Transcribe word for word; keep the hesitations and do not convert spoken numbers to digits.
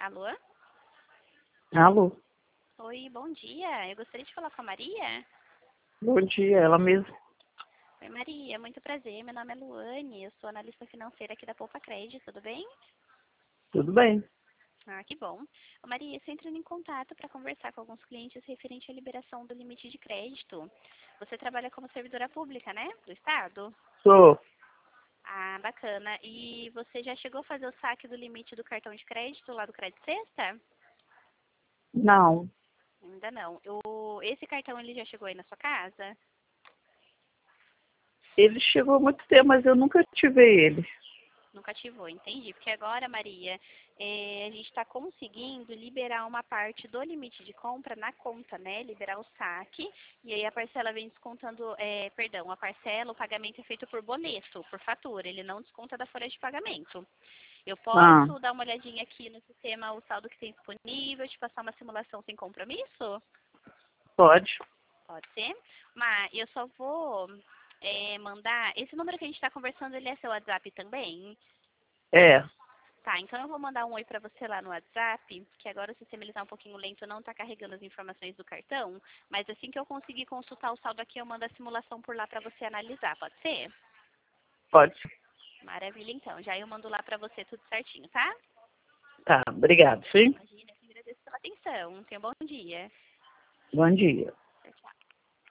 Alô? Alô, Oi, bom dia. Eu gostaria de falar com a Maria. bom dia, ela mesma. Oi, Maria, muito prazer. Meu nome é Luane, eu sou analista financeira aqui da Poupa Crédito, tudo bem? Tudo bem? Ah, que bom. Ô, Maria, eu estou entrando em contato para conversar com alguns clientes referente à liberação do limite de crédito. Você trabalha como servidora pública, né? Do Estado? Sou. Ah, bacana. E você já chegou a fazer o saque do limite do cartão de crédito lá do Crédito Sexta? Não, Ainda não. O, esse cartão ele já chegou aí na sua casa? ele chegou há muito tempo, mas eu nunca ativei ele. Nunca ativou, entendi. Porque agora, Maria, é, a gente está conseguindo liberar uma parte do limite de compra na conta, né? Liberar o saque. E aí a parcela vem descontando, é, perdão, a parcela, o pagamento é feito por boleto, por fatura. Ele não desconta da folha de pagamento. Eu Ah, posso dar uma olhadinha aqui no sistema, o saldo que tem disponível, te passar uma simulação sem compromisso? pode. Pode ser? Mas eu só vou é, mandar. Esse número que a gente está conversando, ele é seu WhatsApp também? É, Tá, então eu vou mandar um oi pra você lá no WhatsApp, que agora o sistema ele tá um pouquinho lento, não tá carregando as informações do cartão, mas assim que eu conseguir consultar o saldo aqui, eu mando a simulação por lá pra você analisar, pode ser? pode. Maravilha, então. Já eu mando lá pra você tudo certinho, tá? Tá, obrigado, sim? Imagina, eu que agradeço pela atenção. Tenha um bom dia. Bom dia.